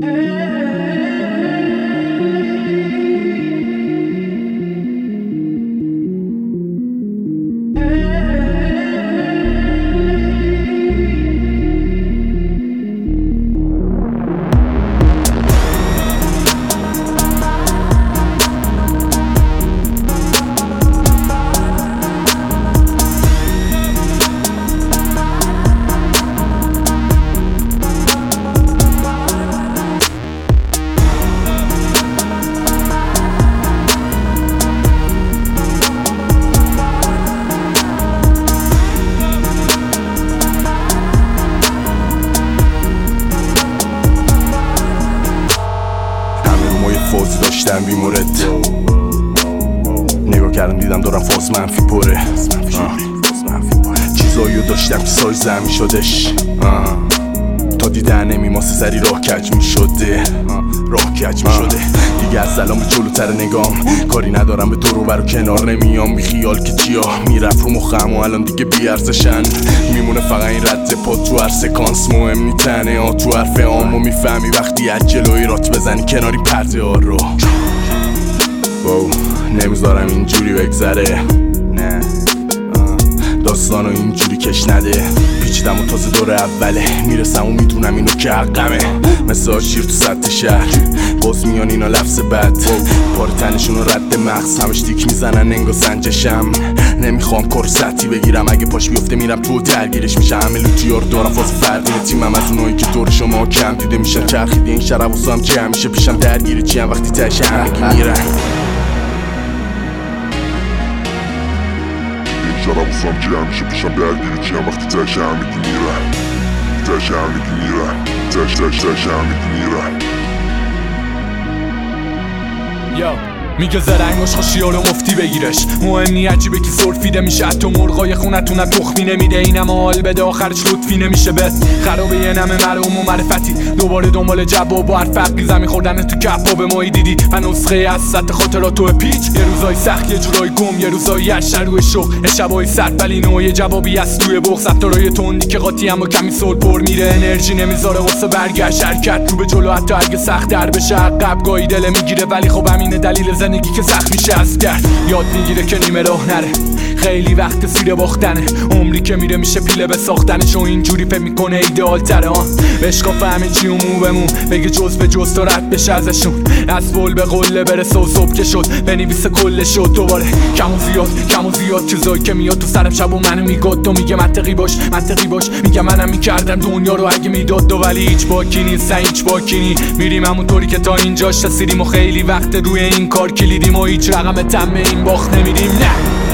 فوزی داشتم بیمورد نگاه کردم دیدم دارم فاز منفی پره چیزاییو داشتم که سایزم میشدش تا دیدن نمیماسه سری راه کج میشده دیگه از سلام به جلوتر نگام کاری ندارم به دور و بر و کنار نمیام بی خیال که چیا میرفت رو مخم و الان دیگه بی ارزشن میمونه فقط این رد پا تو هر سکانس مهم نیتنه تو حرف عامو میفهمی وقتی از جلوی رات بزنی کناری پرده ها رو نمیذارم اینجوری بگذره نه داستانو اینجوری کش نده پیچیدم و تازه دور اوله میرسم و میدونم اینو که حقمه مثل آشیر تو سطح شهر باز میان اینا لفظ بد پاره تنشونو رد مغز همش تیک میزنن انگا سنجشم نمیخوام کرستی بگیرم اگه پاش بیفته میرم تو درگیرش میشه همه لوتیار دارم فاز فردین تیمم از اونایی که دور شما کم دیده میشن چرخیده این شراب و سام که همیشه پیشم درگیری چیم وقتی تش همگی میرن شراب و سام که همیشه پیشم درگیری چیم وقتی تش همگی میرن تش همگی میرن میگه زرنگاش خوشیارو مفتی بگیرش مهم نی عجیبه که سرفیده میشه حتی مرغای خونتون تخمی نمیده اینم حال بده آخرش لطفی نمیشه به خرابه یه نمه مرحوم و معرفتی دوباره دنبال جواب و حرفقی زمین خوردن تو کباب مایی دیدی و نسخه از سطح خاطراتو پیچ یه روزای سخت یه جورای گم یه روزای اشتر روی شوق شبای سرد ولی نوعی جوابی از توی بغض رفتارای تندی که قاطی اما کمی سول پر میره انرژی نمیذاره واسه برگشت حرکت رو به جلو حتی اگه سخت در بشه عقب گاهی دل میگیره ولی خب همینه دلیل زندگی که سخت میشه از کرد یاد میگیره که نیمه راه نره خیلی وقت زیر باختنه عمری که میره میشه پیله به ساختنش و اینجوری فکر میکنه ایدئال تره بشقا فهمه چی و مو به مو بگه جز به جز تا رد بشه ازشون از بول به قله برسه و صبح که شد بنویسه کل شد دوباره کم و زیاد چیزایی که میاد تو سرم شب و منو میگاد تو میگه منطقی باش میگه منم میکردم دنیا رو اگه میداد دو ولی هیچ باکی نیست هیچ باکی نی میریم همونطوری که تا اینجاش رسیدیم و خیلی وقت روی این کار کلیدیم و هیچ رقم تم این باخت نمیدیم نه